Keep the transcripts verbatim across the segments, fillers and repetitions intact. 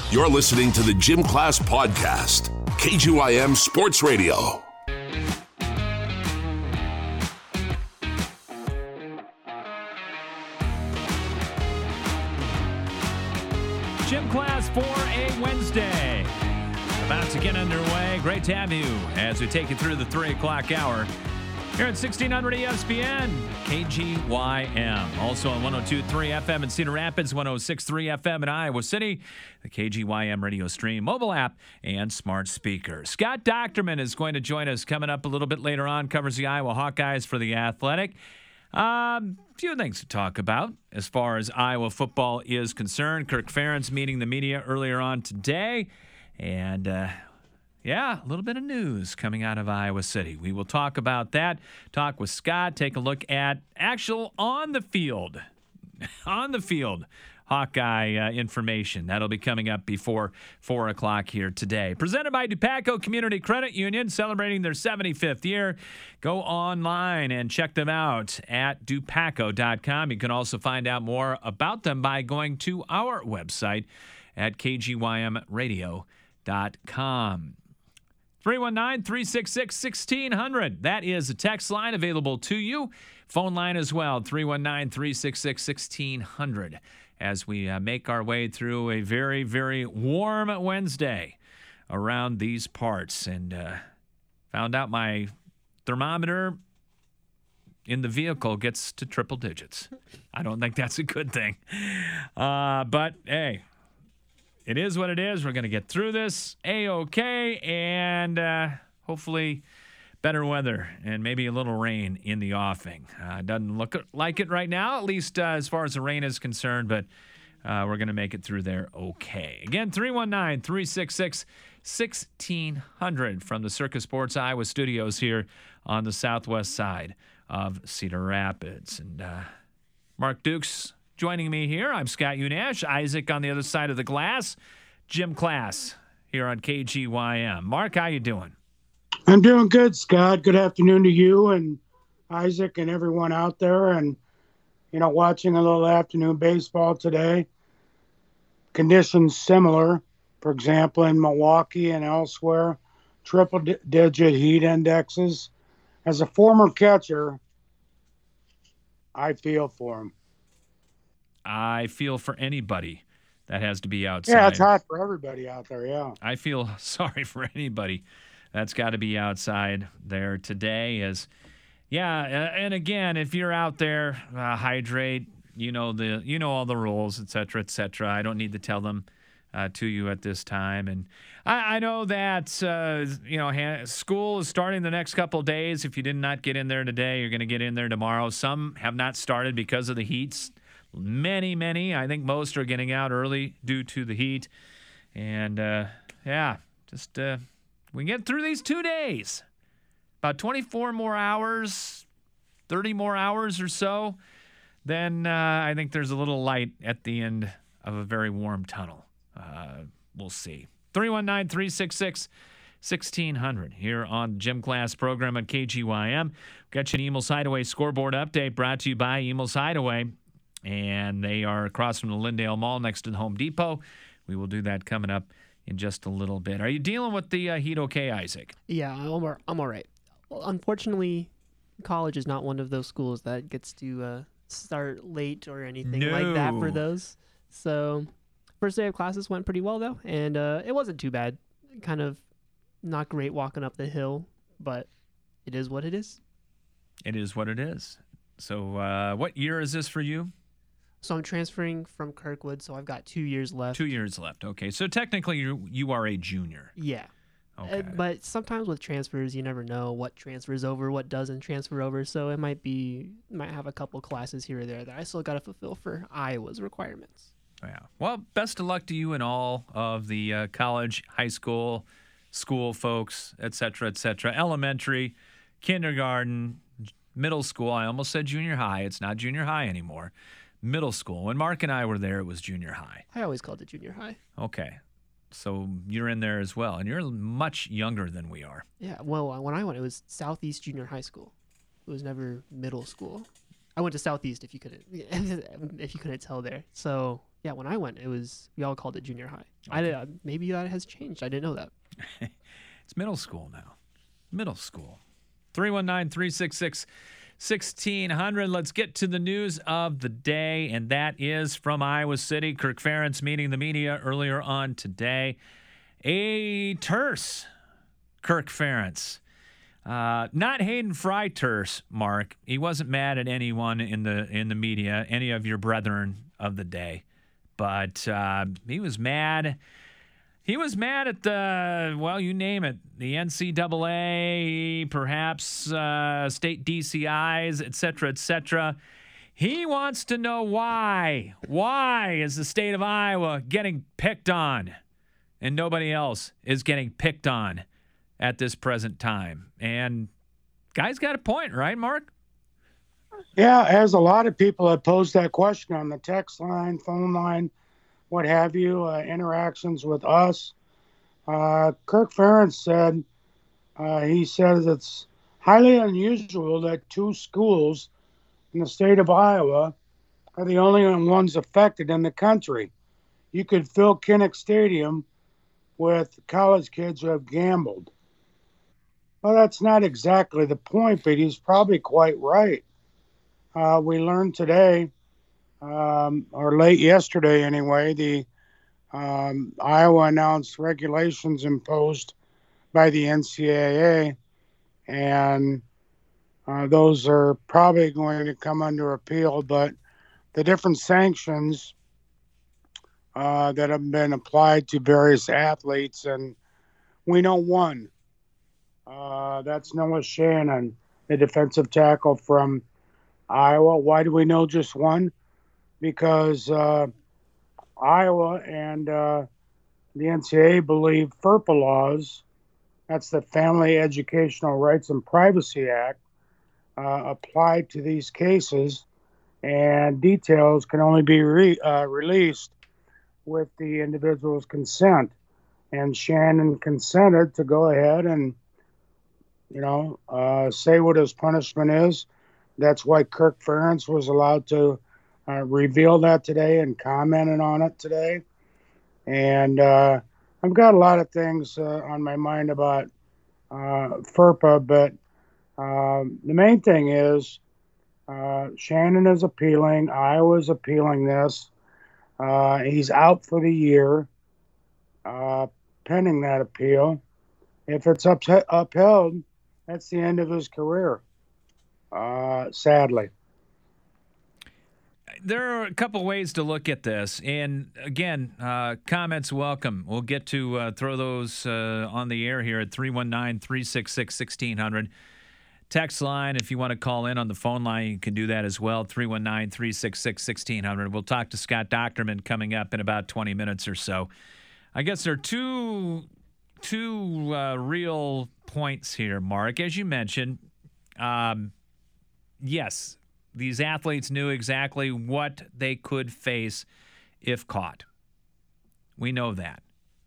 You're listening to the Gym Class Podcast, K G Y M Sports Radio. Gym Class for a Wednesday. About to get underway. Great to have you as we take you through the three o'clock hour here at sixteen hundred E S P N, K G Y M. Also on one oh two point three F M in Cedar Rapids, one oh six point three F M in Iowa City, the K G Y M radio stream, mobile app, and smart speaker. Scott Docterman is going to join us coming up a little bit later on, covers the Iowa Hawkeyes for The Athletic. A um, few things to talk about as far as Iowa football is concerned. Kirk Ferentz meeting the media earlier on today. And, uh, yeah, a little bit of news coming out of Iowa City. We will talk about that, talk with Scott, take a look at actual on the field, on the field Hawkeye uh, information. That'll be coming up before four o'clock here today. Presented by Dupaco Community Credit Union, celebrating their seventy-fifth year. Go online and check them out at dupaco dot com. You can also find out more about them by going to our website at k g y m radio dot com. three one nine, three six six, one six zero zero. That is a text line available to you. Phone line as well, three one nine, three six six, one six zero zero. As we uh, make our way through a very, very warm Wednesday around these parts. And uh, found out my thermometer in the vehicle gets to triple digits. I don't think that's a good thing. Uh, but, hey, it is what it is. We're going to get through this A-okay, and uh, hopefully better weather and maybe a little rain in the offing. Uh, doesn't look like it right now, at least uh, as far as the rain is concerned, but uh, we're going to make it through there okay. Again, three one nine, three six six, one six zero zero from the Circus Sports Iowa studios here on the southwest side of Cedar Rapids. And uh, Mark Dukes joining me here. I'm Scott Unash. Isaac on the other side of the glass. Gym Class here on K G Y M. Mark, how you doing? I'm doing good, Scott. Good afternoon to you and Isaac and everyone out there. And, you know, watching a little afternoon baseball today. Conditions similar, for example, in Milwaukee and elsewhere. Triple-digit heat indexes. As a former catcher, I feel for him. I feel for anybody that has to be outside. Yeah, it's hot for everybody out there, yeah. I feel sorry for anybody that's got to be outside there today. As, yeah, and again, if you're out there, uh, hydrate. You know the, you know all the rules, et cetera, et cetera. I don't need to tell them uh, to you at this time. And I, I know that uh, you know ha- school is starting the next couple of days. If you did not get in there today, you're going to get in there tomorrow. Some have not started because of the heats. Many, many. I think most are getting out early due to the heat. And uh, yeah, just. Uh, We can get through these two days. About twenty-four more hours, thirty more hours or so. Then uh, I think there's a little light at the end of a very warm tunnel. Uh, we'll see. three one nine, three six six, one six zero zero here on the Gym Class program at K G Y M. Got you an Emil's Hideaway scoreboard update brought to you by Emil's Hideaway. And they are across from the Lindale Mall next to the Home Depot. We will do that coming up in just a little bit. Are you dealing with the uh, heat okay, Isaac? Yeah, I'm all, I'm all right. Well, unfortunately, college is not one of those schools that gets to uh, start late or anything No. like that for those. So first day of classes went pretty well, though, and uh, it wasn't too bad. Kind of not great walking up the hill, but it is what it is. It is what it is. So uh, what year is this for you? So I'm transferring from Kirkwood, so I've got two years left. Two years left. Okay. So technically you you are a junior. Yeah. Okay. Uh, but sometimes with transfers, you never know what transfers over, what doesn't transfer over. So it might be, might have a couple classes here or there that I still got to fulfill for Iowa's requirements. Yeah. Well, best of luck to you and all of the uh, college, high school, school folks, et cetera, et cetera. Elementary, kindergarten, middle school. I almost said junior high. It's not junior high anymore. Middle school. When Mark and I were there, it was junior high. I always called it junior high. Okay. So you're in there as well, and you're much younger than we are. Yeah, well, when I went, it was Southeast Junior High School. It was never middle school. I went to Southeast, if you couldn't, if you couldn't tell there. So Yeah, when I went, it was we all called it junior high. Okay. I uh, maybe that has changed. I didn't know that. It's middle school now. Middle school. three one nine, three six six, one six zero zero. Let's get to the news of the day, and that is from Iowa City. Kirk Ferentz meeting the media earlier on today. A terse Kirk Ferentz. Uh, not Hayden Fry terse, Mark. He wasn't mad at anyone in the in the media, any of your brethren of the day. But uh, he was mad. He was mad at the, well, you name it, the N C double A, perhaps uh, state D C Is, et cetera, et cetera. He wants to know why. Why is the state of Iowa getting picked on and nobody else is getting picked on at this present time? And guy's got a point, right, Mark? Yeah, as a lot of people have posed that question on the text line, phone line, what have you, uh, interactions with us. Uh, Kirk Ferentz said, uh, he says it's highly unusual that two schools in the state of Iowa are the only ones affected in the country. You could fill Kinnick Stadium with college kids who have gambled. Well, that's not exactly the point, but he's probably quite right. Uh, we learned today, um, or late yesterday anyway, the um, Iowa announced regulations imposed by the N C double A, and uh, those are probably going to come under appeal, but the different sanctions uh, that have been applied to various athletes, and we know one. Uh, that's Noah Shannon, the defensive tackle from Iowa. Why do we know just one? Because uh, Iowa and uh, the N C double A believe FERPA laws, that's the Family Educational Rights and Privacy Act, uh, apply to these cases, and details can only be re- uh, released with the individual's consent. And Shannon consented to go ahead and, you know, uh, say what his punishment is. That's why Kirk Ferentz was allowed to uh, reveal that today and commented on it today. And uh, I've got a lot of things uh, on my mind about uh, FERPA, but um, the main thing is uh, Shannon is appealing. Iowa's appealing this. Uh, he's out for the year uh, pending that appeal. If it's up- upheld, that's the end of his career. Uh, sadly. There are a couple ways to look at this. And again, uh, comments welcome. We'll get to uh, throw those uh, on the air here at three one nine, three six six, one six zero zero. Text line, if you want to call in on the phone line, you can do that as well, three one nine, three six six, one six zero zero. We'll talk to Scott Docterman coming up in about twenty minutes or so. I guess there are two, two uh, real points here, Mark. As you mentioned, um, yes, these athletes knew exactly what they could face if caught. We know that.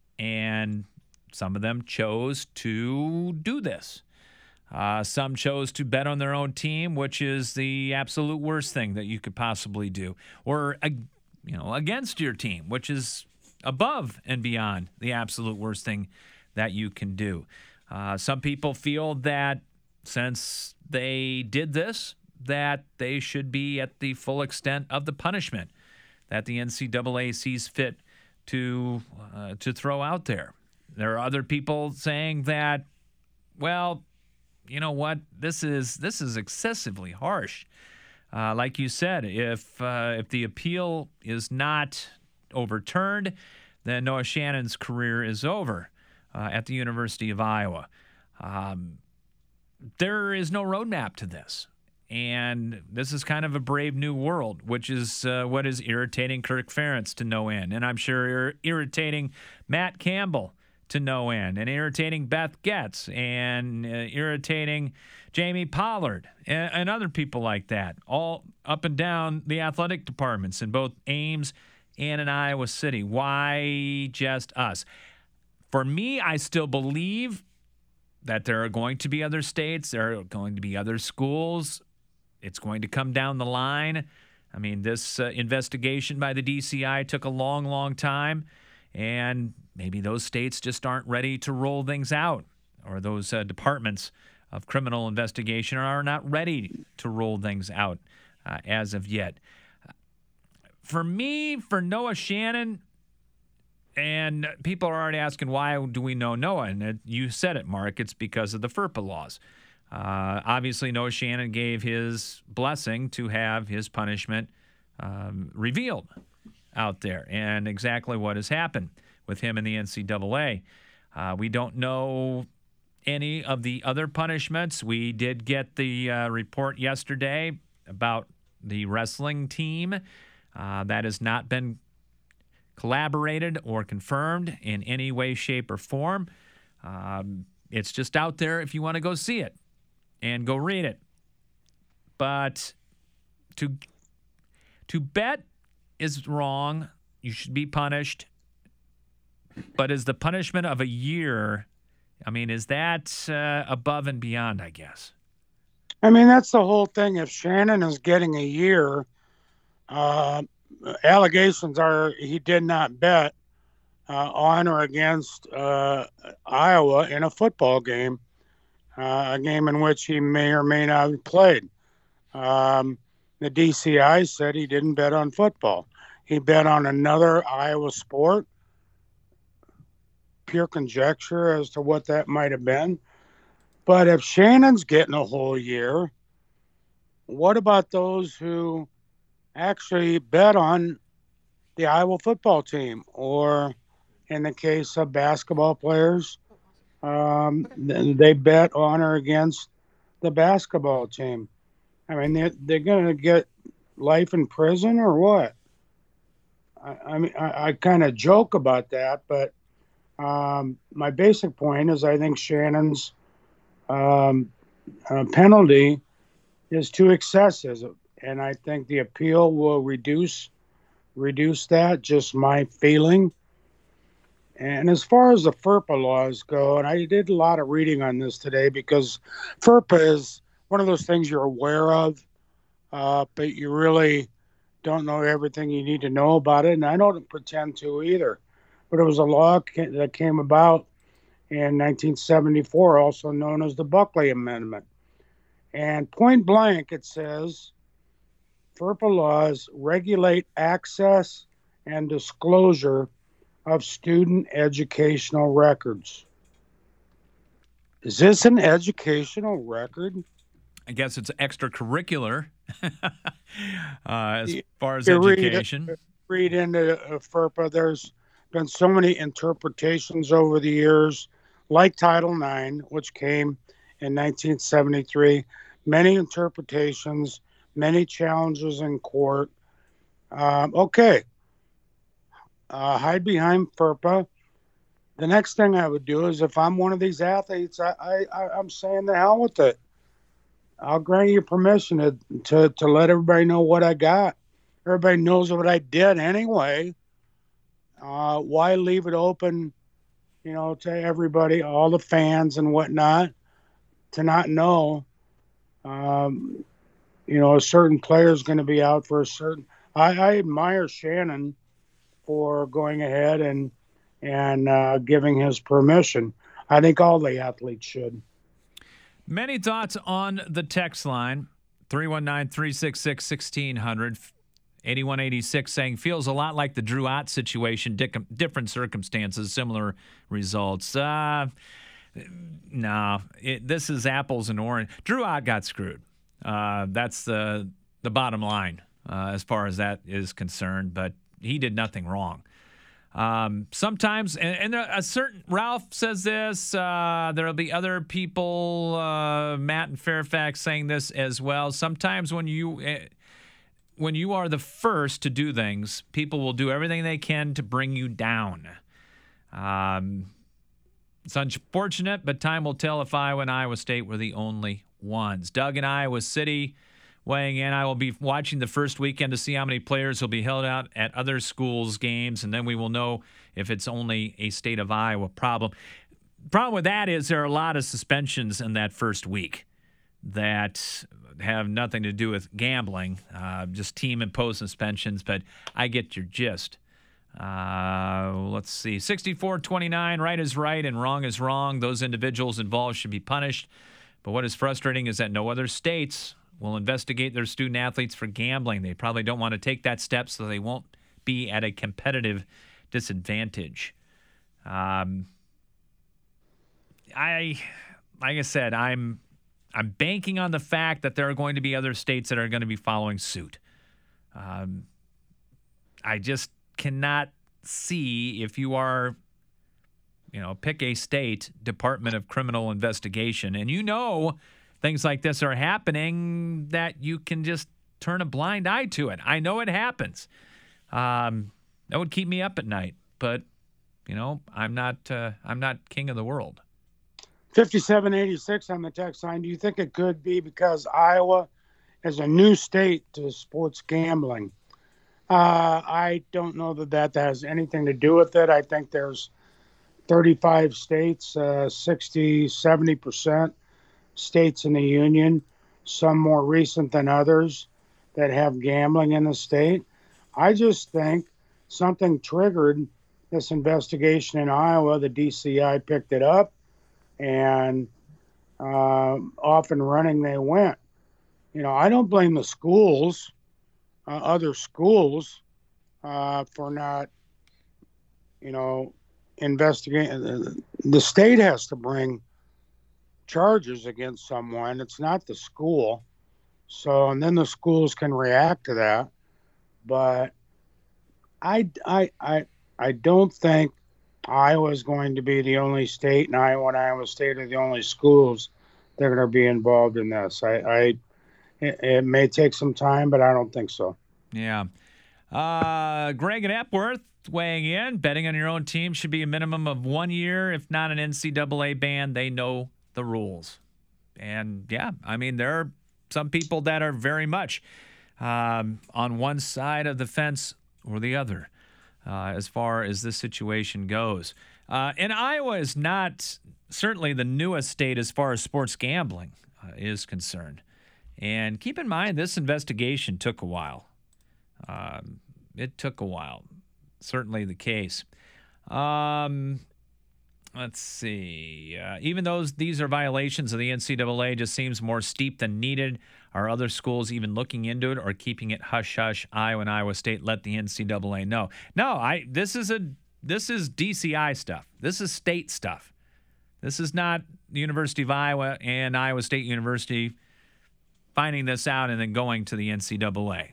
And some of them chose to do this. Uh, some chose to bet on their own team, which is the absolute worst thing that you could possibly do. Or, uh, you know, against your team, which is above and beyond the absolute worst thing that you can do. Uh, some people feel that since they did this, that they should be at the full extent of the punishment that the N C double A sees fit to uh, to throw out there. There are other people saying that, well, you know what, this is this is excessively harsh. Uh, like you said, if uh, if the appeal is not overturned, then Noah Shannon's career is over uh, at the University of Iowa. Um, there is no roadmap to this. And this is kind of a brave new world, which is uh, what is irritating Kirk Ferentz to no end. And I'm sure ir- irritating Matt Campbell to no end, and irritating Beth Getz, and uh, irritating Jamie Pollard, and, and other people like that, all up and down the athletic departments in both Ames and in Iowa City. Why just us? For me, I still believe that there are going to be other states, there are going to be other schools. It's going to come down the line I mean, this uh, investigation by the D C I took a long, long time, and maybe those states just aren't ready to roll things out, or those uh, departments of criminal investigation are not ready to roll things out uh, as of yet. For me, for Noah Shannon, and people are already asking, why do we know Noah? And it, you said it, Mark, it's because of the FERPA laws. Uh, obviously, Noah Shannon gave his blessing to have his punishment um, revealed out there, and exactly what has happened with him in the N C double A. Uh, we don't know any of the other punishments. We did get the uh, report yesterday about the wrestling team. Uh, that has not been collaborated or confirmed in any way, shape, or form. Um, it's just out there if you want to go see it and go read it. But to to bet is wrong. You should be punished. But is the punishment of a year, I mean, is that uh, above and beyond, I guess? I mean, that's the whole thing. If Shannon is getting a year, uh, allegations are he did not bet uh, on or against uh, Iowa in a football game, uh, a game in which he may or may not have played. Um, the D C I said he didn't bet on football. He bet on another Iowa sport. Pure conjecture as to what that might have been. But if Shannon's getting a whole year, what about those who actually bet on the Iowa football team, or in the case of basketball players, um, they bet on or against the basketball team? I mean, they're, they're going to get life in prison or what? I, I mean, I, I kind of joke about that, but um, my basic point is I think Shannon's um, uh, penalty is too excessive, and I think the appeal will reduce reduce that. Just my feeling. And as far as the FERPA laws go, and I did a lot of reading on this today because FERPA is one of those things you're aware of, uh, but you really don't know everything you need to know about it. And I don't pretend to either. But it was a law that came about in nineteen seventy-four, also known as the Buckley Amendment. And point blank, it says, FERPA laws regulate access and disclosure of student educational records. Is this an educational record? I guess it's extracurricular uh, as You- far as you read- education. Read into uh, FERPA, there's been so many interpretations over the years, like Title nine, which came in nineteen seventy-three, many interpretations, many challenges in court. Um, okay, uh, hide behind FERPA. The next thing I would do is if I'm one of these athletes, I, I, I, I'm saying the hell with it. I'll grant you permission to, to, to let everybody know what I got. Everybody knows what I did anyway. Uh, why leave it open, you know, to everybody, all the fans and whatnot, to not know, um, you know, a certain player is going to be out for a certain. I, I admire Shannon for going ahead and and uh, giving his permission. I think all the athletes should. Many thoughts on the text line, three one nine, three six six, one six zero zero. eighty-one eighty-six saying, feels a lot like the Drew Ott situation, dic- different circumstances, similar results. Uh, no, it, this is apples and orange. Drew Ott got screwed. Uh, that's the, the bottom line uh, as far as that is concerned, but he did nothing wrong. Um, sometimes, and, and a certain, Ralph says this, uh, there'll be other people, uh, Matt and Fairfax saying this as well. Sometimes when you... Uh, When you are the first to do things, people will do everything they can to bring you down. Um, it's unfortunate, but time will tell if Iowa and Iowa State were the only ones. Doug in Iowa City weighing in. I will be watching the first weekend to see how many players will be held out at other schools' games, and then we will know if it's only a state of Iowa problem. Problem with that is there are a lot of suspensions in that first week that have nothing to do with gambling, uh, just team-imposed suspensions, but I get your gist. Uh, let's see. sixty-four twenty-nine, right is right and wrong is wrong. Those individuals involved should be punished. But what is frustrating is that no other states will investigate their student athletes for gambling. They probably don't want to take that step so they won't be at a competitive disadvantage. Um, I, like I said, I'm, I'm banking on the fact that there are going to be other states that are going to be following suit. Um, I just cannot see if you are, you know, pick a state Department of Criminal Investigation, and you know things like this are happening, that you can just turn a blind eye to it. I know it happens. Um, that would keep me up at night, but you know, I'm not. Uh, I'm not king of the world. fifty-seven eighty-six on the text line. Do you think it could be because Iowa is a new state to sports gambling? Uh, I don't know that that has anything to do with it. I think there's thirty-five states, uh, sixty, seventy percent states in the union, some more recent than others, that have gambling in the state. I just think something triggered this investigation in Iowa. The D C I picked it up, and uh, off and running they went. You know, I don't blame the schools, uh, other schools, uh, for not, you know, investigating. The state has to bring charges against someone. It's not the school. So, and then the schools can react to that. But I, I, I, I don't think Iowa is going to be the only state, and Iowa and Iowa State are the only schools that are going to be involved in this. I, I it, it may take some time, but I don't think so. Yeah. Uh, Greg and Epworth weighing in. Betting on your own team should be a minimum of one year, if not an N C double A ban. They know the rules. And, yeah, I mean, there are some people that are very much um, on one side of the fence or the other uh, as far as this situation goes. Uh, and Iowa is not certainly the newest state as far as sports gambling uh, is concerned. And keep in mind, this investigation took a while. Um, it took a while. Certainly the case. Um, let's see. Uh, even though these are violations of the N C double A, just seems more steep than needed. Are other schools even looking into it or keeping it hush-hush? Iowa and Iowa State let the N C double A know. No, I. This is a. This is D C I stuff. This is state stuff. This is not the University of Iowa and Iowa State University finding this out and then going to the N C double A.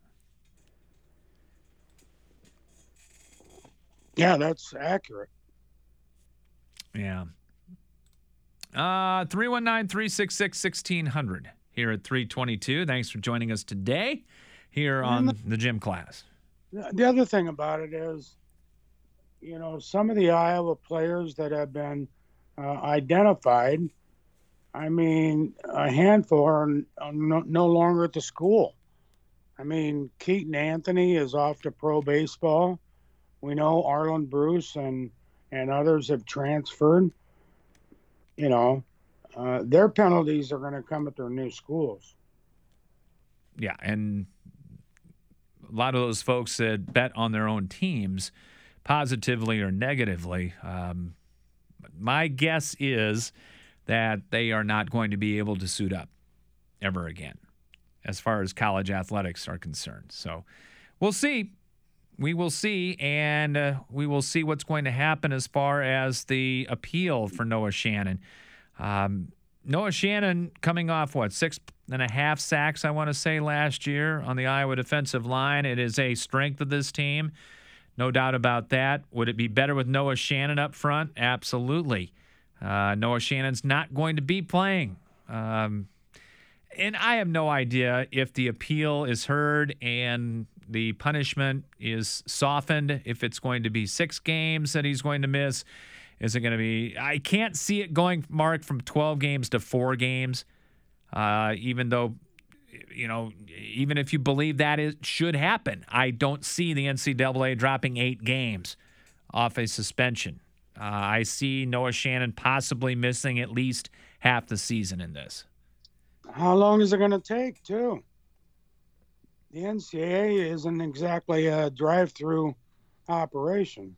Yeah, that's accurate. Yeah. Uh, three one nine, three six six, one six zero zero here at three twenty-two. Thanks for joining us today here on the, the gym class. The other thing about it is, you know, some of the Iowa players that have been uh, identified, I mean, a handful are, are no, no longer at the school. I mean, Keaton Anthony is off to pro baseball. We know Arlen Bruce and, and others have transferred. You know, uh, their penalties are going to come at their new schools. Yeah, and a lot of those folks that bet on their own teams, positively or negatively, um, my guess is that they are not going to be able to suit up ever again as far as college athletics are concerned. So we'll see. We will see, and uh, we will see what's going to happen as far as the appeal for Noah Shannon. Um, Noah Shannon coming off, what, six and a half sacks, I want to say, last year on the Iowa defensive line. It is a strength of this team. No doubt about that. Would it be better with Noah Shannon up front? Absolutely. Uh, Noah Shannon's not going to be playing. Um, and I have no idea if the appeal is heard and the punishment is softened, if it's going to be six games that he's going to miss. Is it going to be – I can't see it going, Mark, from twelve games to four games, uh, even though, you know, even if you believe that it should happen. I don't see the N C double A dropping eight games off a suspension. Uh, I see Noah Shannon possibly missing at least half the season in this. How long is it going to take, too? The N C double A isn't exactly a drive-through operation.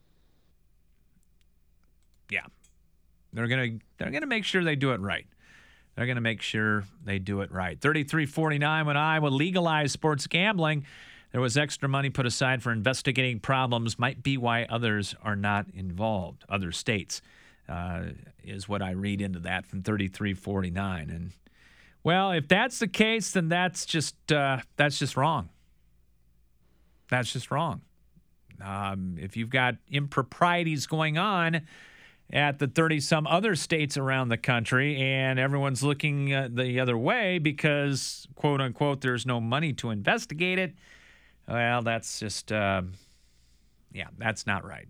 Yeah. They're going to they're going to make sure they do it right. They're going to make sure they do it right. thirty-three forty-nine, when Iowa legalized sports gambling, there was extra money put aside for investigating problems. Might be why others are not involved. Other states uh, is what I read into that from thirty-three forty-nine. And well, if that's the case, then that's just uh, that's just wrong. That's just wrong. Um, if you've got improprieties going on at the thirty-some other states around the country, and everyone's looking uh, the other way because, quote unquote, there's no money to investigate it, well, that's just, uh, yeah, that's not right.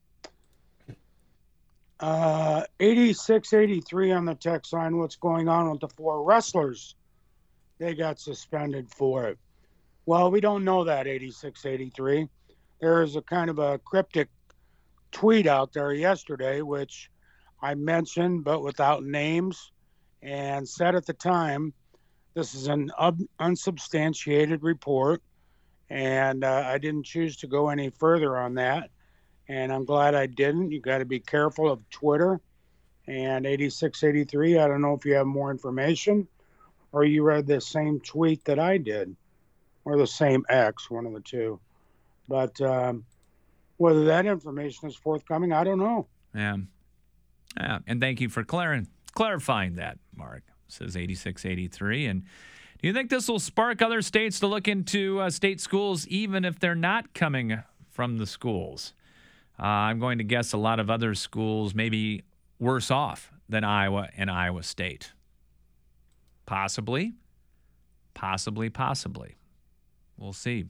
Uh, eighty-six eighty-three on the text line. What's going on with the four wrestlers? They got suspended for it. Well, we don't know that, eighty-six eighty-three. There is a kind of a cryptic tweet out there yesterday, which I mentioned, but without names, and said at the time, this is an un- unsubstantiated report, and uh, I didn't choose to go any further on that. And I'm glad I didn't. You got to be careful of Twitter. And eighty-six eighty-three, I don't know if you have more information or you read the same tweet that I did, or the same X, one of the two. But um, whether that information is forthcoming, I don't know. Yeah. Yeah. And thank you for clar- clarifying that, Mark, says eighty-six eighty-three. And do you think this will spark other states to look into uh, state schools, even if they're not coming from the schools? Uh, I'm going to guess a lot of other schools may be worse off than Iowa and Iowa State. Possibly. Possibly, possibly. We'll see.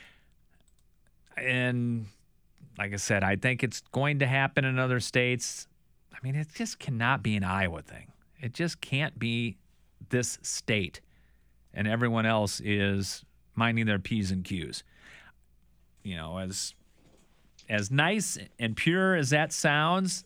And like I said, I think it's going to happen in other states. I mean, it just cannot be an Iowa thing. It just can't be this state and everyone else is minding their P's and Q's. You know, as... As nice and pure as that sounds,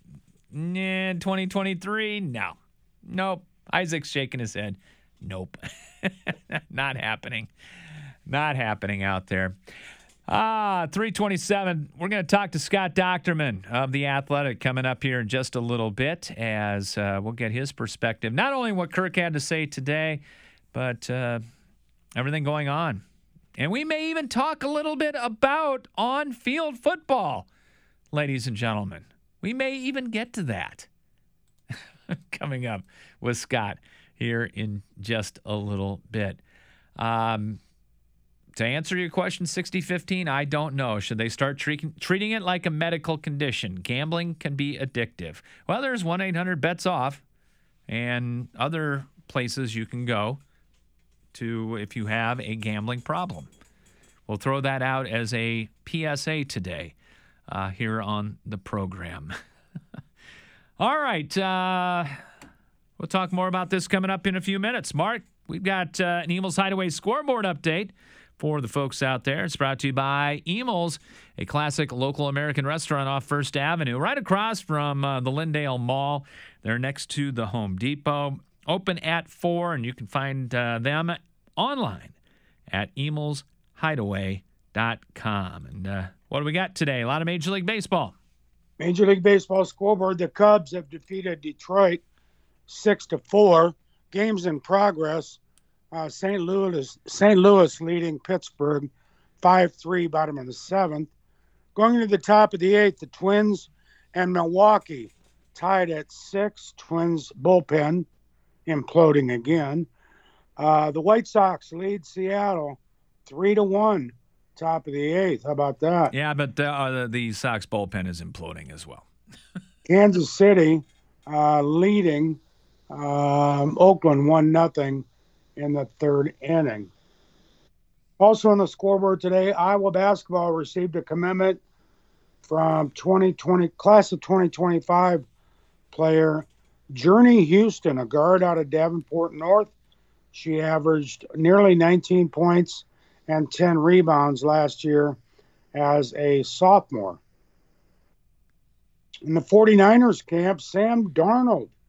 in twenty twenty-three, no. Nope. Isaac's shaking his head. Nope. Not happening. Not happening out there. Ah, three twenty-seven. We're going to talk to Scott Dochterman of The Athletic coming up here in just a little bit as uh, we'll get his perspective. Not only what Kirk had to say today, but uh, everything going on. And we may even talk a little bit about on-field football, ladies and gentlemen. We may even get to that coming up with Scott here in just a little bit. Um, to answer your question, sixty fifteen, I don't know. Should they start treating treating it like a medical condition? Gambling can be addictive. Well, there's one eight hundred bets off and other places you can go to if you have a gambling problem. We'll throw that out as a P S A today uh, here on the program. All right. Uh, we'll talk more about this coming up in a few minutes. Mark, we've got uh, an Emil's Hideaway scoreboard update for the folks out there. It's brought to you by Emil's, a classic local American restaurant off First Avenue, right across from uh, the Lindale Mall. They're next to the Home Depot. Open at four, and you can find uh, them online at emils hideaway dot com. And uh, what do we got today? A lot of Major League Baseball. Major League Baseball scoreboard. The Cubs have defeated Detroit six to four. Games in progress. Uh, Saint Louis, Saint Louis leading Pittsburgh five three, bottom of the seventh. Going to the top of the eighth, the Twins and Milwaukee tied at six. Twins bullpen imploding again. Uh, the White Sox lead Seattle three to one, top of the eighth. How about that? Yeah, but uh, the Sox bullpen is imploding as well. Kansas City uh, leading um, Oakland one nothing in the third inning. Also on the scoreboard today, Iowa basketball received a commitment from twenty twenty class of twenty twenty-five player Journey Houston, a guard out of Davenport North. She averaged nearly nineteen points and ten rebounds last year as a sophomore. In the 49ers camp, Sam Darnold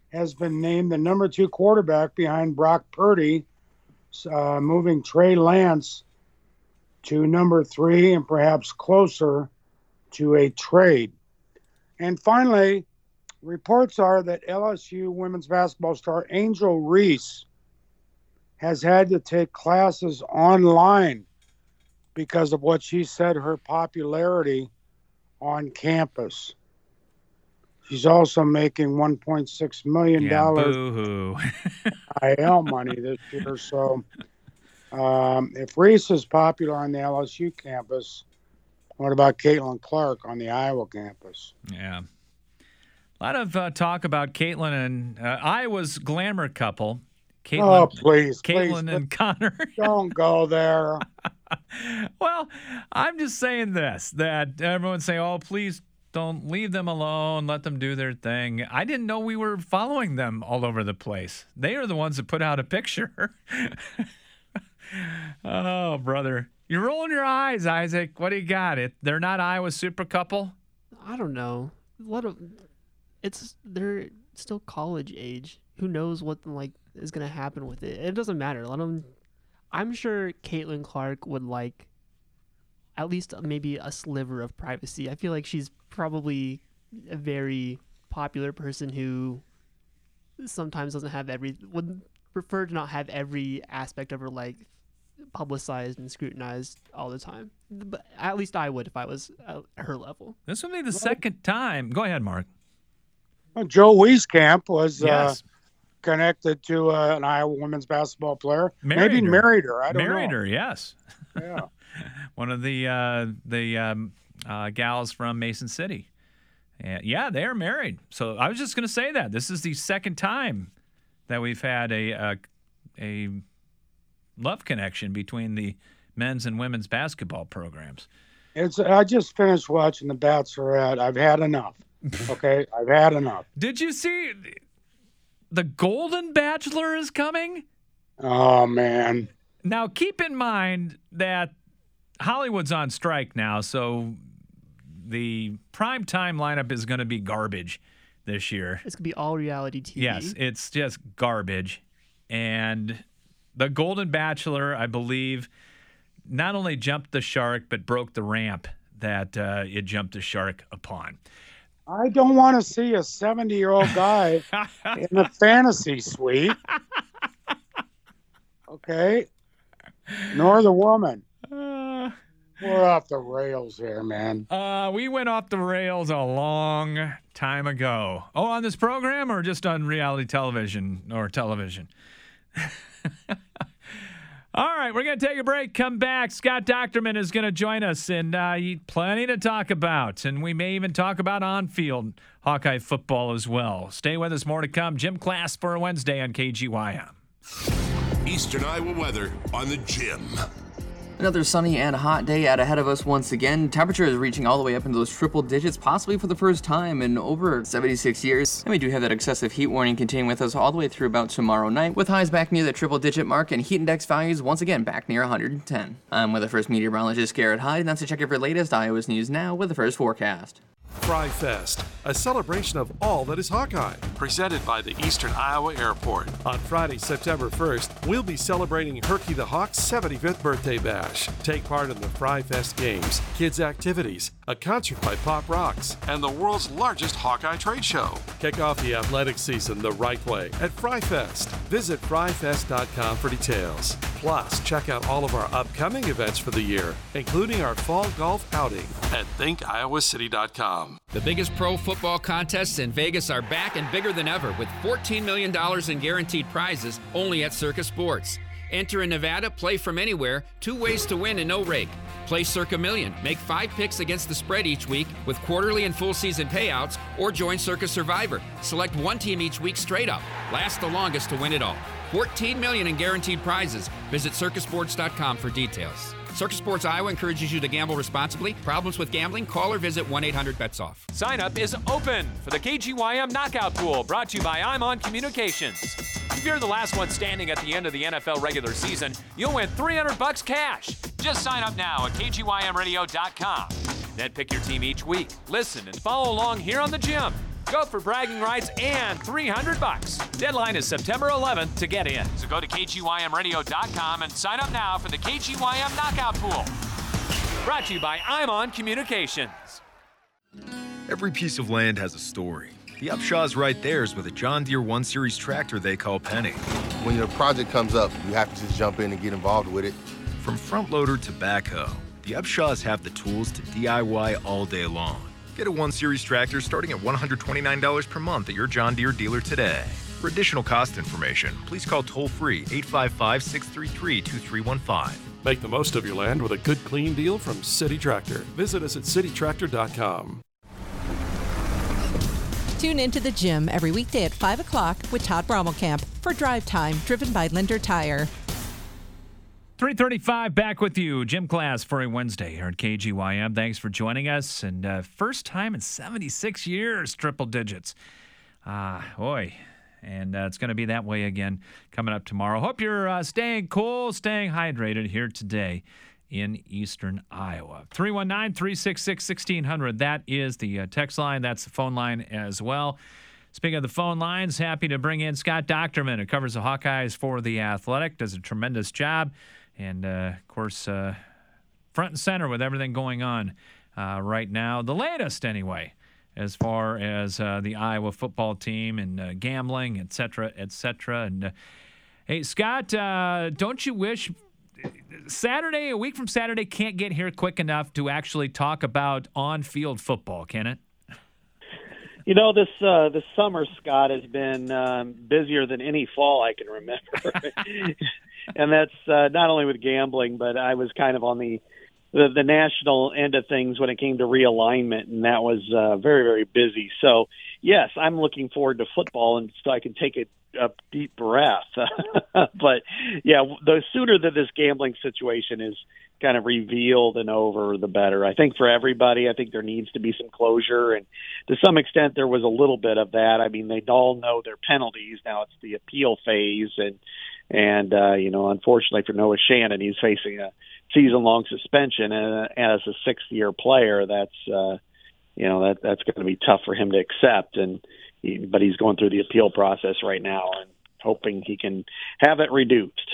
has been named the number two quarterback behind Brock Purdy, uh, moving Trey Lance to number three and perhaps closer to a trade. And finally, reports are that L S U women's basketball star Angel Reese has had to take classes online because of what she said her popularity on campus. She's also making one point six million dollars yeah, boo-hoo. I L money this year. So um, if Reese is popular on the L S U campus, what about Caitlin Clark on the Iowa campus? Yeah. A lot of uh, talk about Caitlin and uh, Iowa's glamour couple. Caitlin, oh, please. Caitlin please, and Connor. Don't go there. Well, I'm just saying this, that everyone's saying, oh, please don't leave them alone. Let them do their thing. I didn't know we were following them all over the place. They are the ones that put out a picture. Oh, brother. You're rolling your eyes, Isaac. What do you got? It? They're not Iowa super couple? I don't know. What a, it's they're still college age. Who knows what like is gonna happen with it? It doesn't matter. Let them. I'm sure Caitlin Clark would like at least maybe a sliver of privacy. I feel like she's probably a very popular person who sometimes doesn't have every would prefer to not have every aspect of her life publicized and scrutinized all the time. But at least I would if I was at her level. This would be the second time. Go ahead, Mark. Well, Joe Wieskamp was Yes. uh, connected to uh, an Iowa women's basketball player. Married Maybe her. married her. I don't Married know. her, yes. Yeah. One of the uh, the um, uh, gals from Mason City. And yeah, they are married. So I was just going to say that. This is the second time that we've had a, a a love connection between the men's and women's basketball programs. It's. I just finished watching The Bachelorette. I've had enough. Okay, I've had enough. Did you see the Golden Bachelor is coming? Oh, man. Now, keep in mind that Hollywood's on strike now, so the primetime lineup is going to be garbage this year. It's going to be all reality T V. Yes, it's just garbage. And the Golden Bachelor, I believe, not only jumped the shark, but broke the ramp that uh, it jumped the shark upon. I don't want to see a seventy-year-old guy in a fantasy suite. Okay? Nor the woman. Uh, We're off the rails here, man. uh, we went off the rails a long time ago. Oh, on this program or just on reality television or television? All right, we're going to take a break, come back. Scott Docterman is going to join us, and uh, plenty to talk about. And we may even talk about on-field Hawkeye football as well. Stay with us, more to come. Gym class for a Wednesday on K G Y M. Eastern Iowa weather on the Gym. Another sunny and hot day out ahead of us once again. Temperature is reaching all the way up into those triple digits, possibly for the first time in over seventy-six years. And we do have that excessive heat warning continuing with us all the way through about tomorrow night, with highs back near the triple digit mark and heat index values once again back near one hundred ten. I'm Weather First meteorologist Garrett Hyde, and that's a check of your latest Iowa's news now with the first forecast. Fry Fest, a celebration of all that is Hawkeye, presented by the Eastern Iowa Airport. On Friday, September first, we'll be celebrating Herky the Hawk's seventy-fifth birthday bash. Take part in the Fry Fest games, kids' activities, a concert by Pop Rocks, and the world's largest Hawkeye trade show. Kick off the athletic season the right way at Fry Fest. Visit fry fest dot com for details. Plus, check out all of our upcoming events for the year, including our fall golf outing at think iowa city dot com. The biggest pro football contests in Vegas are back and bigger than ever with fourteen million dollars in guaranteed prizes only at Circa Sports. Enter in Nevada, play from anywhere, two ways to win and no rake. Play Circa Million, make five picks against the spread each week with quarterly and full season payouts, or join Circa Survivor. Select one team each week straight up. Last the longest to win it all. fourteen million dollars in guaranteed prizes. Visit circa sports dot com for details. Circa Sports Iowa encourages you to gamble responsibly. Problems with gambling? Call or visit one eight hundred bets off. Sign up is open for the K G Y M Knockout Pool, brought to you by I'm On Communications. If you're the last one standing at the end of the N F L regular season, you'll win three hundred bucks cash. Just sign up now at k g y m radio dot com. Then pick your team each week. Listen and follow along here on the Gym. Go for bragging rights and three hundred bucks. Deadline is September eleventh to get in. So go to K G Y M radio dot com and sign up now for the K G Y M Knockout Pool. Brought to you by I'm On Communications. Every piece of land has a story. The Upshaw's right there's with a John Deere one series tractor they call Penny. When your project comes up, you have to just jump in and get involved with it. From front loader to backhoe, the Upshaws have the tools to D I Y all day long. Get a one series tractor starting at one hundred twenty-nine dollars per month at your John Deere dealer today. For additional cost information, please call toll-free eight five five, six three three, two three one five. Make the most of your land with a good, clean deal from City Tractor. Visit us at city tractor dot com. Tune into the gym every weekday at five o'clock with Todd Brommelkamp for Drive Time, driven by Linder Tire. three thirty-five back with you. Gym class for a Wednesday here at K G Y M. Thanks for joining us. And uh, first time in seventy-six years, triple digits. Ah, uh, boy. And uh, it's going to be that way again coming up tomorrow. Hope you're uh, staying cool, staying hydrated here today in eastern Iowa. three one nine, three six six, one six zero zero. That is the uh, text line. That's the phone line as well. Speaking of the phone lines, happy to bring in Scott Dochterman, who covers the Hawkeyes for The Athletic, does a tremendous job. And, uh, of course, uh, front and center with everything going on uh, right now. The latest, anyway, as far as uh, the Iowa football team and uh, gambling, et cetera, et cetera. And, uh, hey, Scott, uh, don't you wish Saturday, a week from Saturday, can't get here quick enough to actually talk about on-field football, can it? You know, this uh, this summer, Scott, has been um, busier than any fall I can remember. And that's uh, not only with gambling, but I was kind of on the, the the national end of things when it came to realignment, and that was uh, very, very busy. So, yes, I'm looking forward to football, and so I can take a, a deep breath. But, yeah, the sooner that this gambling situation is kind of revealed and over, the better. I think for everybody, I think there needs to be some closure, and to some extent there was a little bit of that. I mean, they all know their penalties. Now it's the appeal phase, and And, uh, you know, unfortunately for Noah Shannon, he's facing a season-long suspension. And as a sixth-year player, that's, uh, you know, that that's going to be tough for him to accept. And he, but he's going through the appeal process right now and hoping he can have it reduced.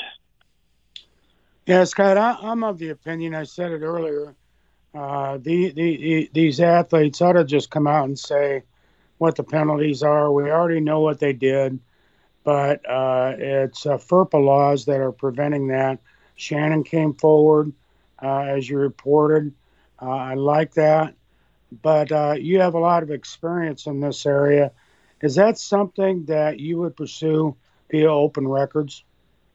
Yeah, Scott, I, I'm of the opinion, I said it earlier, uh, the, the, the these athletes ought to just come out and say what the penalties are. We already know what they did. But uh, it's uh, FERPA laws that are preventing that. Shannon came forward, uh, as you reported. Uh, I like that. But uh, you have a lot of experience in this area. Is that something that you would pursue via open records?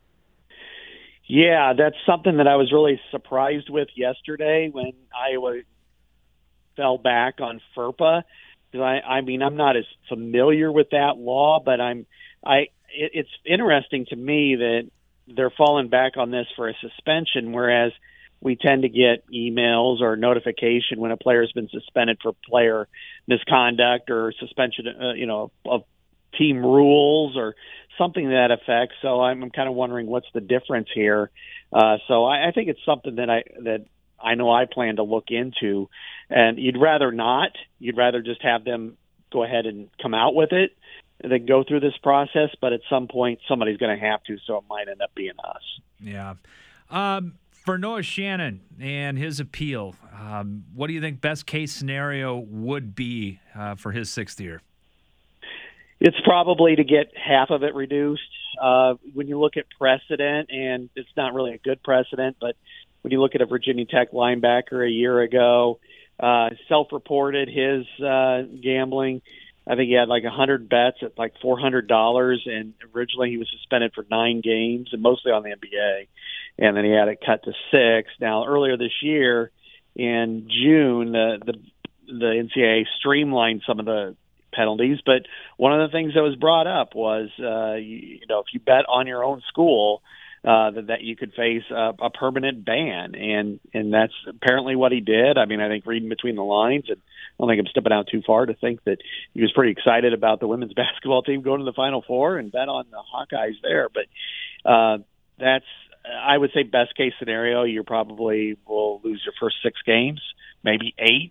Yeah, that's something that I was really surprised with yesterday when Iowa fell back on FERPA. I, I mean, I'm not as familiar with that law, but I'm I. It, it's interesting to me that they're falling back on this for a suspension, whereas we tend to get emails or notification when a player has been suspended for player misconduct or suspension, uh, you know, of team rules or something to that effect. So I'm, I'm kind of wondering what's the difference here. Uh, so I, I think it's something that I that I know I plan to look into. And you'd rather not. You'd rather just have them go ahead and come out with it than go through this process. But at some point, somebody's going to have to, so it might end up being us. Yeah. Um, for Noah Shannon and his appeal, um, what do you think best case scenario would be uh, for his sixth year? It's probably to get half of it reduced. Uh, when you look at precedent, and it's not really a good precedent, but when you look at a Virginia Tech linebacker a year ago, uh, self-reported his uh, gambling. I think he had like one hundred bets at like four hundred dollars, and originally he was suspended for nine games, and mostly on the N B A, and then he had it cut to six. Now, earlier this year, in June, the the, the N C double A streamlined some of the penalties, but one of the things that was brought up was, uh, you, you know, if you bet on your own school, uh, that, that you could face a, a permanent ban, and and that's apparently what he did. I mean, I think reading between the lines, and I don't think I'm stepping out too far to think that he was pretty excited about the women's basketball team going to the Final Four and bet on the Hawkeyes there. But uh, that's, I would say, best case scenario, you probably will lose your first six games, maybe eight.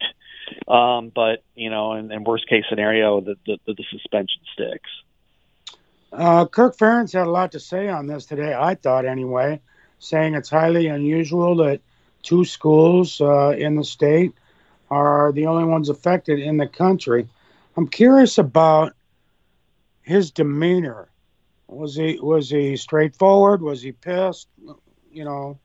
Um, but, you know, in, in worst case scenario, the, the, the suspension sticks. Uh, Kirk Ferentz had a lot to say on this today, I thought anyway, saying it's highly unusual that two schools uh, in the state are the only ones affected in the country. I'm curious about his demeanor. Was he was he straightforward? Was he pissed? You know,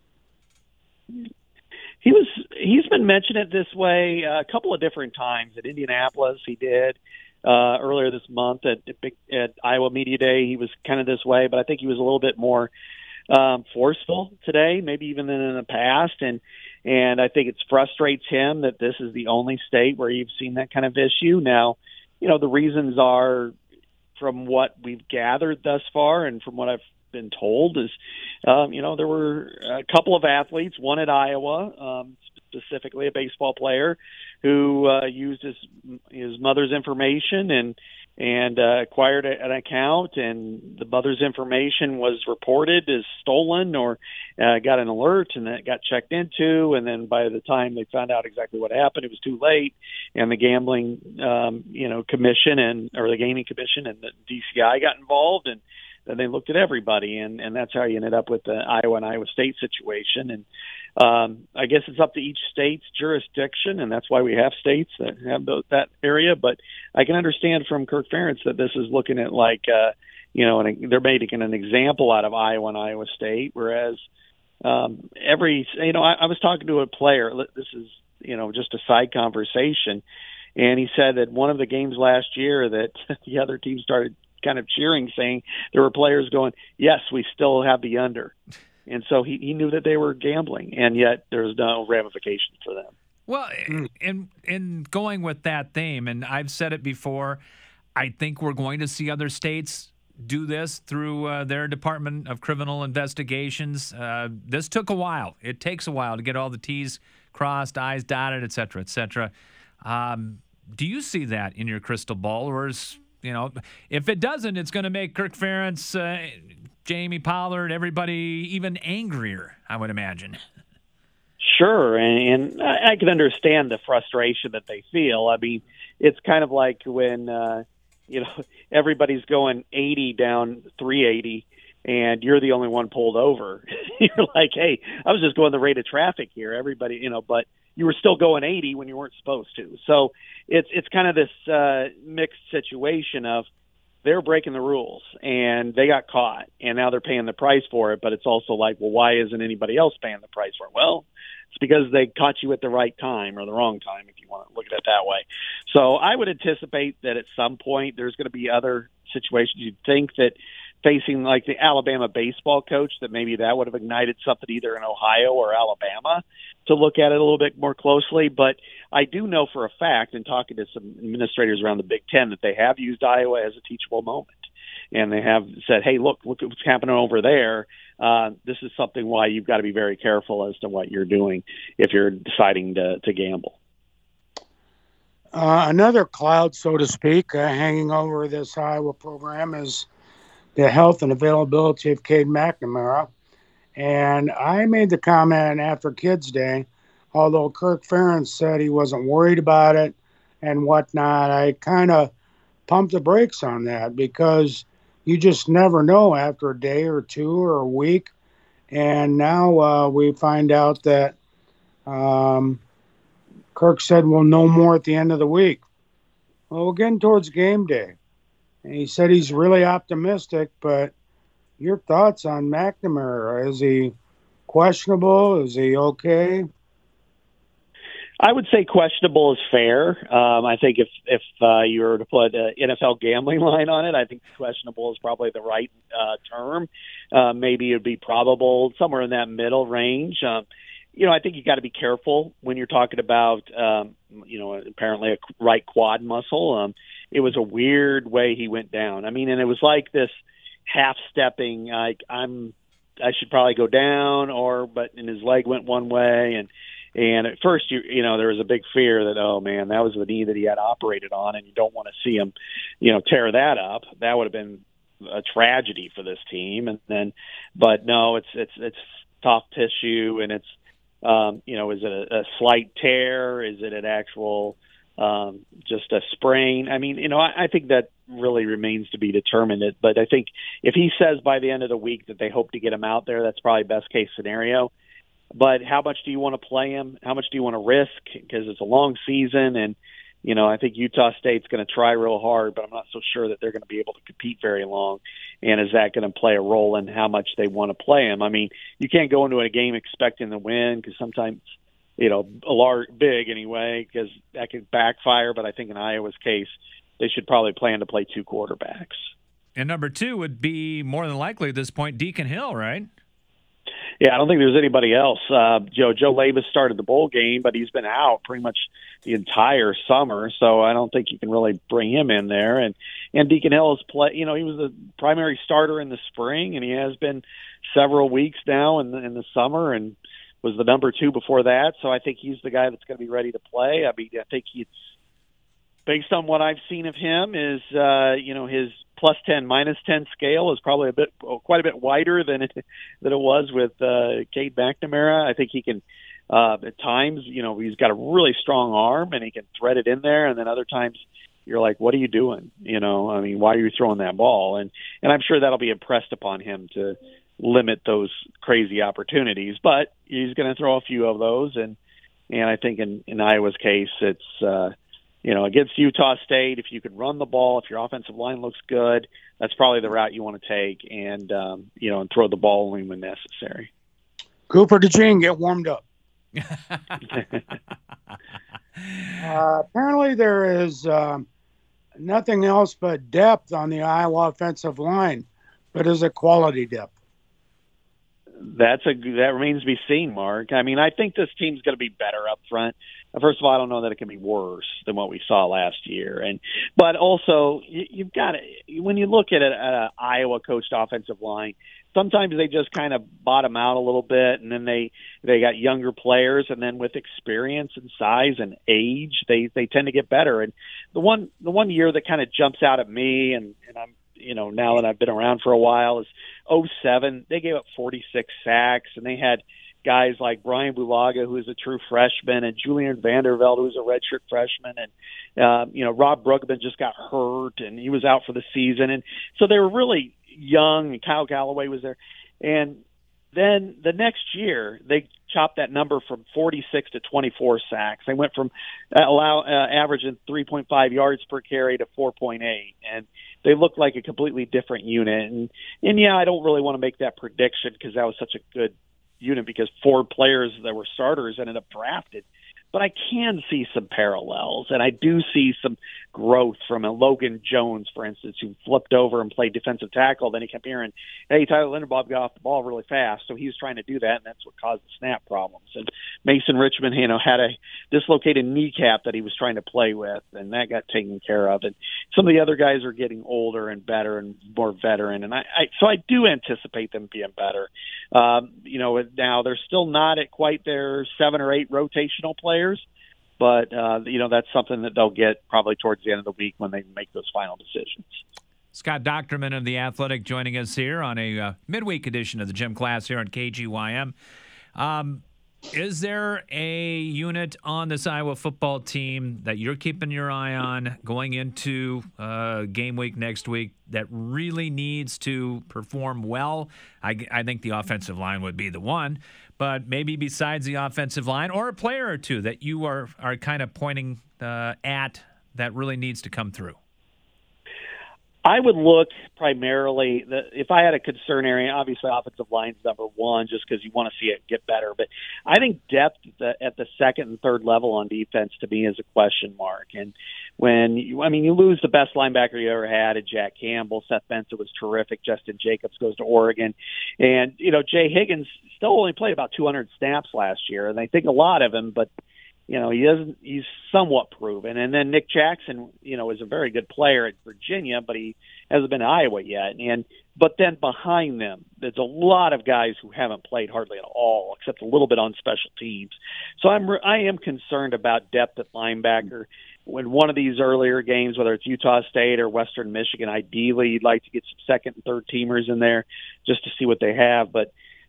he was. He's been mentioning it this way a couple of different times. At Indianapolis, he did uh, earlier this month at at Iowa Media Day. He was kind of this way, but I think he was a little bit more um, forceful today, maybe even than in the past. And and I think it frustrates him that this is the only state where you've seen that kind of issue. Now, you know, the reasons are, from what we've gathered thus far and from what I've been told, is, um, you know, there were a couple of athletes, one at Iowa, um, specifically a baseball player, who uh, used his his mother's information and and uh, acquired a, an account, and the mother's information was reported as stolen or uh, got an alert, and that got checked into, and then by the time they found out exactly what happened, it was too late, and the gambling um, you know commission and or the gaming commission and the D C I got involved, and then they looked at everybody, and, and that's how you ended up with the Iowa and Iowa State situation. And um, I guess it's up to each state's jurisdiction, and that's why we have states that have those, that area. But I can understand from Kirk Ferentz that this is looking at like, uh, you know, an, they're making an example out of Iowa and Iowa State, whereas um, every, you know, I, I was talking to a player. This is, you know, just a side conversation, and he said that one of the games last year that the other team started kind of cheering, saying there were players going, yes, we still have the under. And so he, he knew that they were gambling, and yet there's no ramifications for them. Well, in, in going with that theme, and I've said it before, I think we're going to see other states do this through uh, their Department of Criminal Investigations. Uh, this took a while. It takes a while to get all the T's crossed, I's dotted, et cetera, et cetera. Um, do you see that in your crystal ball, or is, you know, if it doesn't, it's going to make Kirk Ferentz, uh, Jamie Pollard, everybody even angrier, I would imagine. Sure, and, and I can understand the frustration that they feel. I mean, it's kind of like when, uh, you know, everybody's going eighty down three eighty, and you're the only one pulled over. You're like, hey, I was just going the rate of traffic here. Everybody, you know, but you were still going eighty when you weren't supposed to. So it's it's kind of this uh, mixed situation of they're breaking the rules and they got caught and now they're paying the price for it. But it's also like, well, why isn't anybody else paying the price for it? Well, it's because they caught you at the right time or the wrong time, if you want to look at it that way. So I would anticipate that at some point there's going to be other situations. You'd think that facing like the Alabama baseball coach, that maybe that would have ignited something either in Ohio or Alabama to look at it a little bit more closely. But I do know for a fact, in talking to some administrators around the Big Ten, that they have used Iowa as a teachable moment. And they have said, hey, look, look what's happening over there. Uh, this is something why you've got to be very careful as to what you're doing if you're deciding to, to gamble. Uh, another cloud, so to speak, uh, hanging over this Iowa program is the health and availability of Cade McNamara. And I made the comment after Kids Day, although Kirk Ferentz said he wasn't worried about it and whatnot, I kind of pumped the brakes on that because you just never know after a day or two or a week. And now uh, we find out that um, Kirk said we'll know more at the end of the week. Well, we're getting towards game day. And he said he's really optimistic, but your thoughts on McNamara? Is he questionable? Is he okay? I would say questionable is fair. Um, I think if if uh, you were to put an N F L gambling line on it, I think questionable is probably the right uh, term. Uh, maybe it would be probable, somewhere in that middle range. Um, you know, I think you got to be careful when you're talking about, um, you know, apparently a right quad muscle. Um, it was a weird way he went down. I mean, and it was like this half stepping, like I'm, I should probably go down, or but and his leg went one way, and. And at first, you you know, there was a big fear that, oh, man, that was the knee that he had operated on, and you don't want to see him, you know, tear that up. That would have been a tragedy for this team. And then, but no, it's it's it's soft tissue, and it's Um, you know, is it a, a slight tear? Is it an actual um, just a sprain? I mean, you know, I, I think that really remains to be determined. But I think if he says by the end of the week that they hope to get him out there, that's probably best case scenario. But how much do you want to play him? How much do you want to risk? Because it's a long season, and you know, I think Utah State's going to try real hard, but I'm not so sure that they're going to be able to compete very long. And is that going to play a role in how much they want to play him? I mean, you can't go into a game expecting to win because sometimes, you know, a large, big anyway, because that could backfire. But I think in Iowa's case, they should probably plan to play two quarterbacks. And number two would be more than likely at this point Deacon Hill, right? Yeah, I don't think there's anybody else. Uh, Joe Joe Labus started the bowl game, but he's been out pretty much the entire summer, so I don't think you can really bring him in there. And and Deacon Hill has play. You know, he was the primary starter in the spring, and he has been several weeks now in the, in the summer, and was the number two before that. So I think he's the guy that's going to be ready to play. I mean, I think he's based on what I've seen of him is uh, you know his plus ten, minus ten scale is probably a bit, quite a bit wider than it, than it was with uh, Cade McNamara. I think he can, uh, at times, you know, he's got a really strong arm and he can thread it in there. And then other times you're like, what are you doing? You know, I mean, why are you throwing that ball? And, and I'm sure that'll be impressed upon him to limit those crazy opportunities, but he's going to throw a few of those. And, and I think in, in Iowa's case, it's, uh, you know, against Utah State, if you can run the ball, if your offensive line looks good, that's probably the route you want to take, and um, you know, and throw the ball only when necessary. Cooper DeJean, get warmed up. uh, apparently, there is um, nothing else but depth on the Iowa offensive line, but is it quality depth? That's a that remains to be seen, Mark. I mean, I think this team's going to be better up front. First of all, I don't know that it can be worse than what we saw last year, and but also you, you've got to, when you look at an Iowa coached offensive line, sometimes they just kind of bottom out a little bit, and then they they got younger players, and then with experience and size and age, they they tend to get better. And the one the one year that kind of jumps out at me, and and I'm you know now that I've been around for a while, is oh seven. They gave up forty-six sacks, and they had guys like Brian Bulaga, who is a true freshman, and Julian Vandervelde, who's a redshirt freshman, and uh, you know Rob Brugman just got hurt, and he was out for the season, and so they were really young. And Kyle Galloway was there, and then the next year they chopped that number from forty-six to twenty-four sacks. They went from uh, allow uh, averaging three point five yards per carry to four point eight, and they looked like a completely different unit. And and yeah, I don't really want to make that prediction because that was such a good unit because four players that were starters ended up drafted. But I can see some parallels, and I do see some growth from a Logan Jones, for instance, who flipped over and played defensive tackle. Then he kept hearing, hey, Tyler Linderbaum got off the ball really fast, so he was trying to do that, and that's what caused the snap problems. And Mason Richmond, you know, had a dislocated kneecap that he was trying to play with, and that got taken care of. And some of the other guys are getting older and better and more veteran, and I, I so I do anticipate them being better. Um, you know, now they're still not at quite their seven or eight rotational players. But, uh, you know, that's something that they'll get probably towards the end of the week when they make those final decisions. Scott Dochterman of The Athletic joining us here on a uh, midweek edition of the Gym Class here on K G Y M. Um, is there a unit on this Iowa football team that you're keeping your eye on going into uh, game week next week that really needs to perform well? I, I think the offensive line would be the one. But maybe besides the offensive line or a player or two that you are, are kind of pointing uh, at that really needs to come through? I would look primarily, the, if I had a concern area, obviously offensive line's number one just because you want to see it get better. But I think depth at the, at the second and third level on defense to me is a question mark. And when, you, I mean, you lose the best linebacker you ever had at Jack Campbell. Seth Benson was terrific. Justin Jacobs goes to Oregon. And, you know, Jay Higgins still only played about two hundred snaps last year. And I think a lot of him, but you know, he doesn't, he's somewhat proven. And then Nick Jackson, you know, is a very good player at Virginia, but he hasn't been to Iowa yet. And, but then behind them, there's a lot of guys who haven't played hardly at all, except a little bit on special teams. So I'm, I am concerned about depth at linebacker. When one of these earlier games, whether it's Utah State or Western Michigan, ideally you'd like to get some second and third teamers in there just to see what they have. But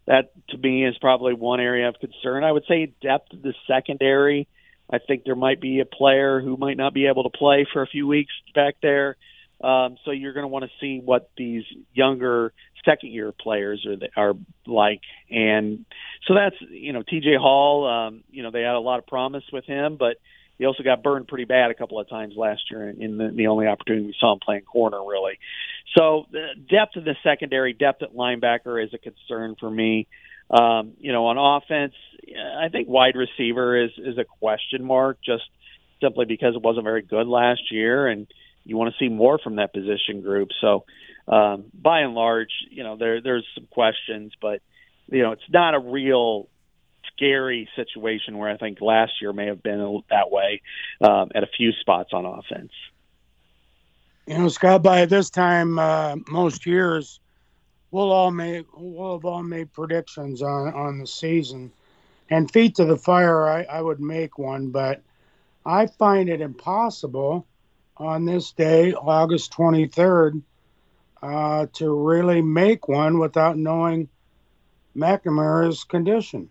that to me is probably one area of concern. I would say depth of the secondary. I think there might be a player who might not be able to play for a few weeks back there. Um, so you're going to want to see what these younger second-year players are are like. And so that's, you know, T J Hall, um, you know, they had a lot of promise with him, but he also got burned pretty bad a couple of times last year in the, the only opportunity we saw him playing corner, really. So the depth of the secondary, depth at linebacker is a concern for me. Um, you know, on offense, I think wide receiver is, is a question mark just simply because it wasn't very good last year, and you want to see more from that position group. So um, by and large, you know, there there's some questions, but, you know, it's not a real scary situation where I think last year may have been that way um, at a few spots on offense. You know, Scott, by this time, uh, most years, we'll all make we'll have all made predictions on, on the season. And feet to the fire, I, I would make one, but I find it impossible on this day, August twenty-third, uh, to really make one without knowing McNamara's condition.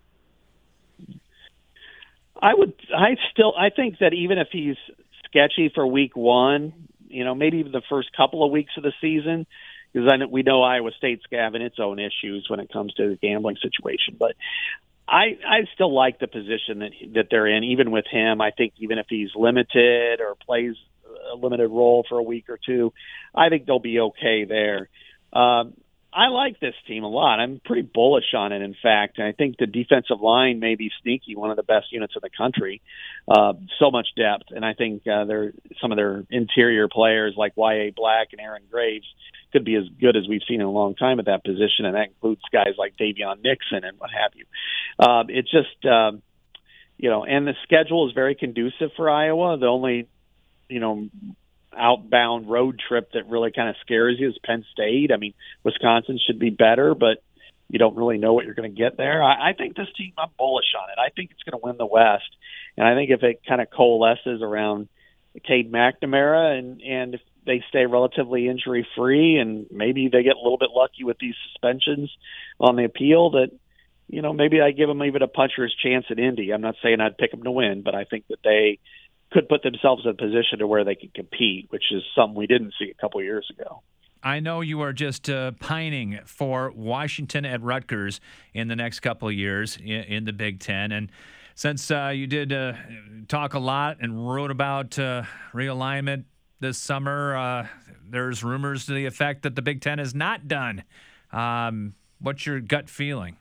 I would, I still, I think that even if he's sketchy for week one, you know, maybe even the first couple of weeks of the season, because I know, we know Iowa State's having its own issues when it comes to the gambling situation. But I, I still like the position that that they're in, even with him. I think even if he's limited or plays a limited role for a week or two, I think they'll be okay there. Um, I like this team a lot. I'm pretty bullish on it, in fact. And I think the defensive line may be sneaky, one of the best units in the country. Uh, so much depth. And I think uh, they're, some of their interior players like Y A. Black and Aaron Graves could be as good as we've seen in a long time at that position, and that includes guys like Davion Nixon and what have you. Uh, it's just, uh, you know, and the schedule is very conducive for Iowa. The only, you know, outbound road trip that really kind of scares you is Penn State. I mean, Wisconsin should be better, but you don't really know what you're going to get there. I, I think this team, I'm bullish on it. I think it's going to win the West. And I think if it kind of coalesces around Cade McNamara and, and if they stay relatively injury free and maybe they get a little bit lucky with these suspensions on the appeal, that, you know, maybe I give them even a puncher's chance at Indy. I'm not saying I'd pick them to win, but I think that they could put themselves in a position to where they can compete, which is something we didn't see a couple of years ago. I know you are just uh, pining for Washington at Rutgers in the next couple of years in, in the Big Ten. And since uh, you did uh, talk a lot and wrote about uh, realignment this summer, uh, there's rumors to the effect that the Big Ten is not done. Um, what's your gut feeling?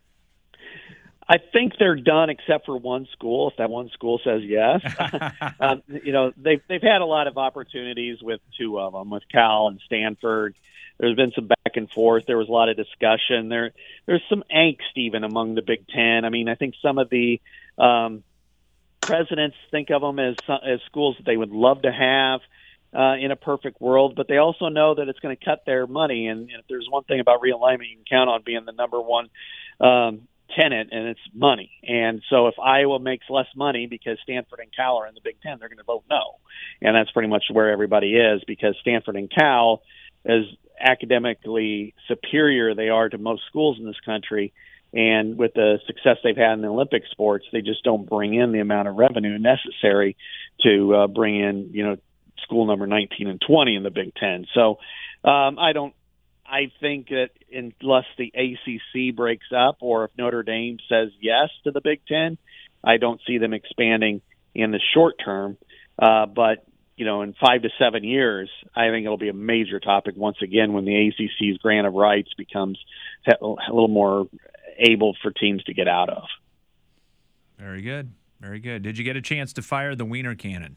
I think they're done except for one school, if that one school says yes. um, you know, they've, they've had a lot of opportunities with two of them, with Cal and Stanford. There's been some back and forth. There was a lot of discussion. There, There's some angst even among the Big Ten. I mean, I think some of the um, presidents think of them as, as schools that they would love to have uh, in a perfect world, but they also know that it's going to cut their money. And if there's one thing about realignment, you can count on being the number one um tenant, and it's money. And so if Iowa makes less money because Stanford and Cal are in the Big Ten, they're going to vote no. And that's pretty much where everybody is, because Stanford and Cal, as academically superior they are to most schools in this country, and with the success they've had in the Olympic sports, they just don't bring in the amount of revenue necessary to uh, bring in, you know, school number nineteen and twenty in the Big Ten. So um, I don't I think that unless the A C C breaks up or if Notre Dame says yes to the Big Ten, I don't see them expanding in the short term. Uh, but, you know, in five to seven years, I think it'll be a major topic once again when the A C C's grant of rights becomes a little more able for teams to get out of. Very good. Very good. Did you get a chance to fire the Wiener cannon?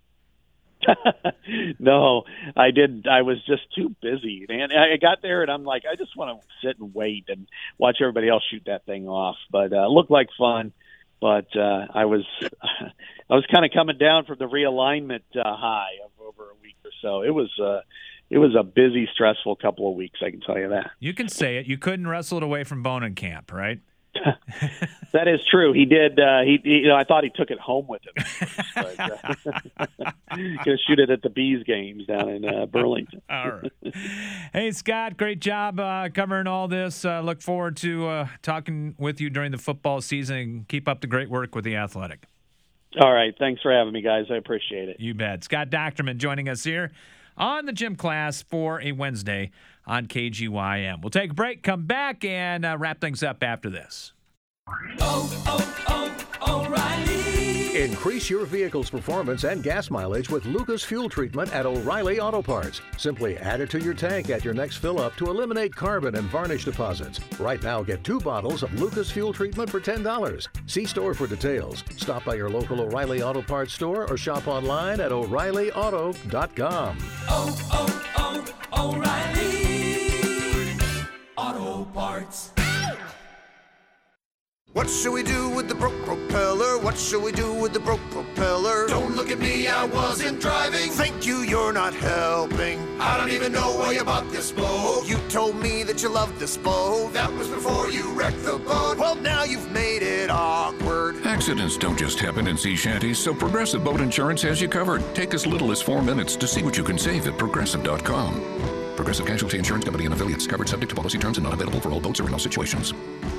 No, I didn't. I was just too busy, man. I got there and I'm like, I just want to sit and wait and watch everybody else shoot that thing off. But uh, it looked like fun. But uh, I was, I was kind of coming down from the realignment uh, high of over a week or so. It was, uh, it was a busy, stressful couple of weeks. I can tell you that. You can say it. You couldn't wrestle it away from Bonenkamp, right? That is true. He did. Uh, he, he, you know, I thought he took it home with him. But, uh, gonna shoot it at the Bees games down in uh, Burlington. All right. Hey, Scott, great job uh, covering all this. Uh, look forward to uh, talking with you during the football season. Keep up the great work with the Athletic. All right. Thanks for having me, guys. I appreciate it. You bet. Scott Dochterman joining us here on the Gym Class for a Wednesday on K G Y M. We'll take a break, come back, and uh, wrap things up after this. Oh, oh, oh, O'Reilly. Increase your vehicle's performance and gas mileage with Lucas Fuel Treatment at O'Reilly Auto Parts. Simply add it to your tank at your next fill-up to eliminate carbon and varnish deposits. Right now, get two bottles of Lucas Fuel Treatment for ten dollars. See store for details. Stop by your local O'Reilly Auto Parts store or shop online at O'Reilly Auto dot com. Oh, oh, oh, O'Reilly Auto Parts. What should we do with the broke propeller? What should we do with the broke propeller? Don't look at me, I wasn't driving. Thank you, you're not helping. I don't even know why you bought this boat. You told me that you loved this boat. That was before you wrecked the boat. Well, now you've made it awkward. Accidents don't just happen in sea shanties, so Progressive Boat Insurance has you covered. Take as little as four minutes to see what you can save at Progressive dot com. Progressive Casualty Insurance Company and Affiliates. Covered subject to policy terms and not available for all boats or in all situations.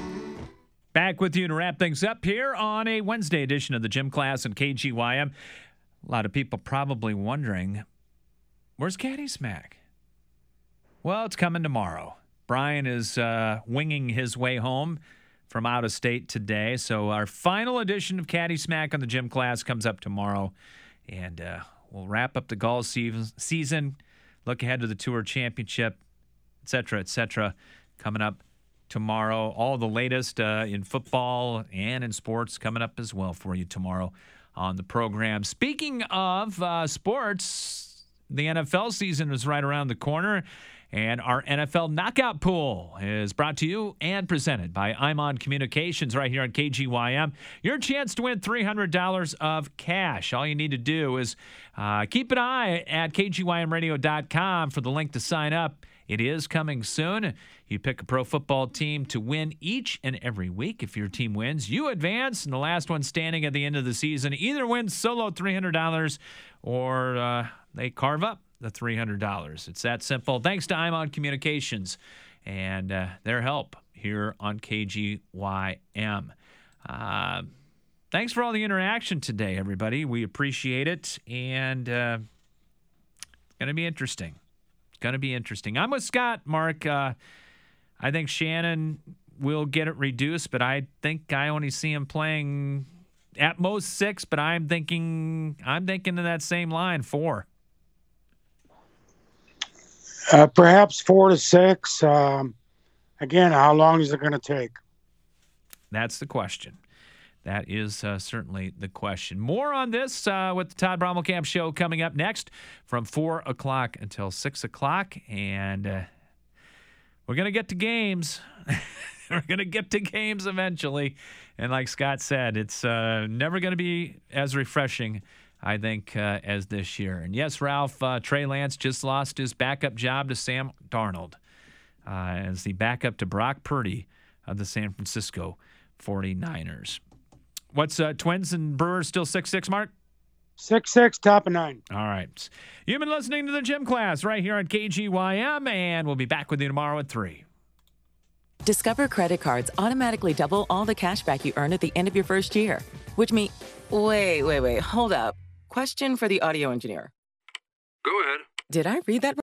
Back with you to wrap things up here on a Wednesday edition of the Gym Class and K G Y M. A lot of people probably wondering, where's Caddy Smack? Well, it's coming tomorrow. Brian is uh, winging his way home from out of state today. So our final edition of Caddy Smack on the Gym Class comes up tomorrow. And uh, we'll wrap up the golf season, look ahead to the Tour Championship, et cetera, et cetera, coming up tomorrow. All the latest uh, in football and in sports coming up as well for you tomorrow on the program. Speaking of uh, sports, the N F L season is right around the corner, and our N F L Knockout Pool is brought to you and presented by Imon Communications right here on K G Y M. Your chance to win three hundred dollars of cash. All you need to do is uh, keep an eye at K G Y M radio dot com for the link to sign up. It is coming soon. You pick a pro football team to win each and every week. If your team wins, you advance, and the last one standing at the end of the season either wins solo three hundred dollars or uh, they carve up the three hundred dollars. It's that simple. Thanks to Imon Communications and uh, their help here on K G Y M. Uh, thanks for all the interaction today, everybody. We appreciate it, and uh, it's going to be interesting. Going to be interesting. I'm with Scott, Mark. Uh, I think Shannon will get it reduced, but I think I only see him playing at most six. But I'm thinking, I'm thinking of that same line, four. Uh, perhaps four to six. Um, again, how long is it going to take? That's the question. That is uh, certainly the question. More on this uh, with the Todd Brommelkamp Show coming up next from four o'clock until six o'clock. And uh, we're going to get to games. We're going to get to games eventually. And like Scott said, it's uh, never going to be as refreshing, I think, uh, as this year. And yes, Ralph, uh, Trey Lance just lost his backup job to Sam Darnold uh, as the backup to Brock Purdy of the San Francisco forty-niners. What's uh, Twins and Brewers still six six, Mark? six six, top of nine. All right. You've been listening to the Gym Class right here on K G Y M, and we'll be back with you tomorrow at three. Discover credit cards automatically double all the cash back you earn at the end of your first year, which means... Wait, wait, wait, hold up. Question for the audio engineer. Go ahead. Did I read that